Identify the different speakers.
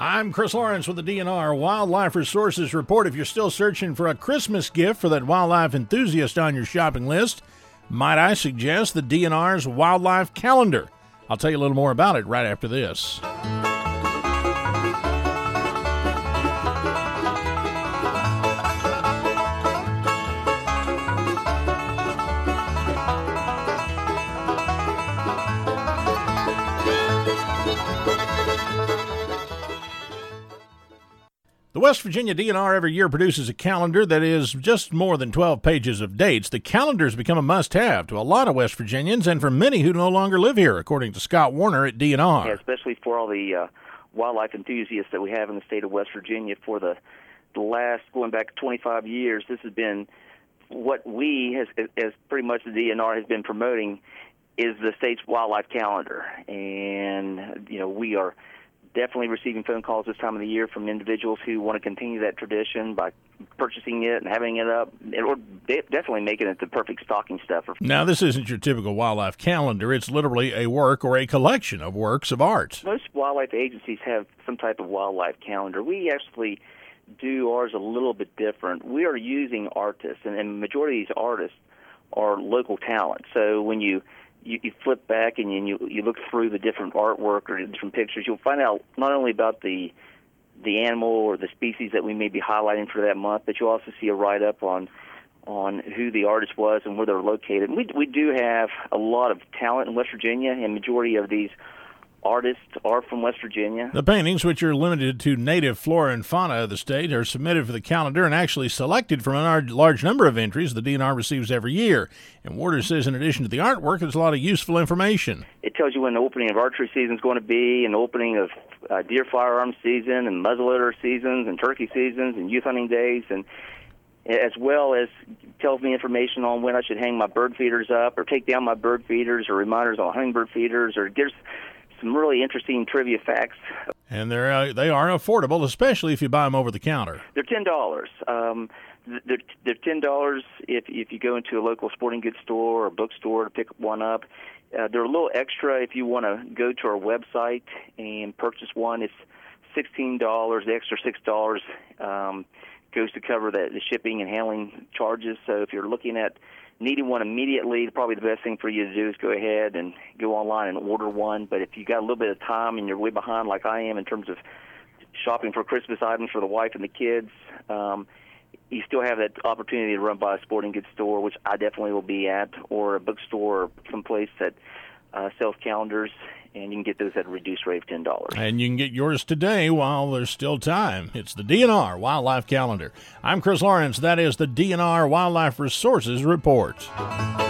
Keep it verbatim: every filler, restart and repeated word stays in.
Speaker 1: I'm Chris Lawrence with the D N R Wildlife Resources Report. If you're still searching for a Christmas gift for that wildlife enthusiast on your shopping list, might I suggest the D N R's Wildlife Calendar? I'll tell you a little more about it right after this. The West Virginia D N R every year produces a calendar that is just more than twelve pages of dates. The calendar has become a must-have to a lot of West Virginians and for many who no longer live here, according to Scott Warner at D N R.
Speaker 2: Yeah, especially for all the uh, wildlife enthusiasts that we have in the state of West Virginia. For the, the last, going back twenty-five years, this has been what we, as, as pretty much the D N R has been promoting, is the state's wildlife calendar. And, you know, we are definitely receiving phone calls this time of the year from individuals who want to continue that tradition by purchasing it and having it up, or definitely making it the perfect stocking stuffer.
Speaker 1: Now, this isn't your typical wildlife calendar. It's literally a work or a collection of works of art.
Speaker 2: Most wildlife agencies have some type of wildlife calendar. We actually do ours a little bit different. We are using artists, and the majority of these artists are local talent. So when you You, you flip back and you you look through the different artwork or different pictures, you'll find out not only about the the animal or the species that we may be highlighting for that month, but you'll also see a write-up on on who the artist was and where they're located. We we do have a lot of talent in West Virginia, and majority of these artists are from West Virginia.
Speaker 1: The paintings, which are limited to native flora and fauna of the state, are submitted for the calendar and actually selected from a large number of entries the D N R receives every year. And Warner says in addition to the artwork, there's a lot of useful information.
Speaker 2: It tells you when the opening of archery season is going to be, and the opening of uh, deer firearms season, and muzzleloader seasons, and turkey seasons, and youth hunting days, and as well as tells me information on when I should hang my bird feeders up or take down my bird feeders, or reminders on hummingbird feeders, or gives some really interesting trivia facts.
Speaker 1: And they're uh, they are affordable, especially if you buy them over the counter.
Speaker 2: They're ten dollars. Um, they're they're ten dollars if if you go into a local sporting goods store or bookstore to pick one up. Uh, they're a little extra if you want to go to our website and purchase one. It's sixteen dollars. The extra six dollars um, goes to cover the, the shipping and handling charges. So if you're looking at needing one immediately, probably the best thing for you to do is go ahead and go online and order one. But if you got a little bit of time and you're way behind like I am in terms of shopping for Christmas items for the wife and the kids, um, you still have that opportunity to run by a sporting goods store, which I definitely will be at, or a bookstore or someplace that uh, sells calendars, and you can get those at a reduced rate of ten dollars.
Speaker 1: And you can get yours today while there's still time. It's the D N R Wildlife Calendar. I'm Chris Lawrence. That is the D N R Wildlife Resources Report.